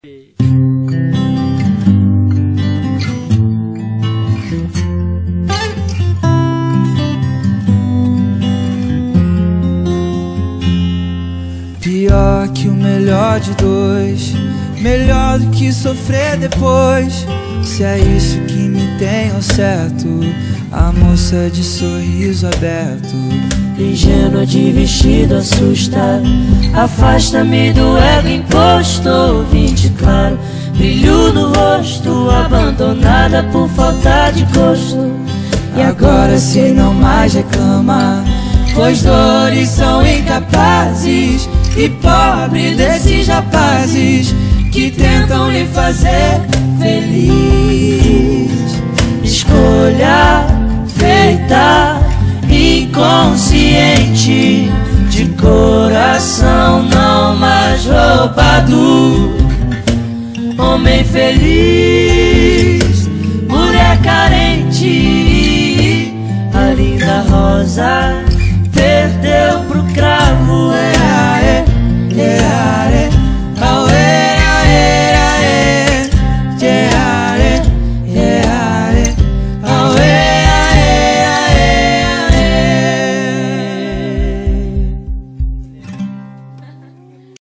Pior que o melhor de dois, melhor do que sofrer depois. Se é isso que me tem ao certo, a moça de sorriso aberto, ingênua de vestido assusta, afasta-me do ego imposto. Vinte claro, brilho no rosto, abandonada por falta de gosto. E agora sei não mais reclama, pois dores são incapazes. E pobre desses rapazes que tentam lhe fazer feliz. Escolha feita inconsciente, de coração não mais roubado. Homem feliz, mulher carente, a linda rosa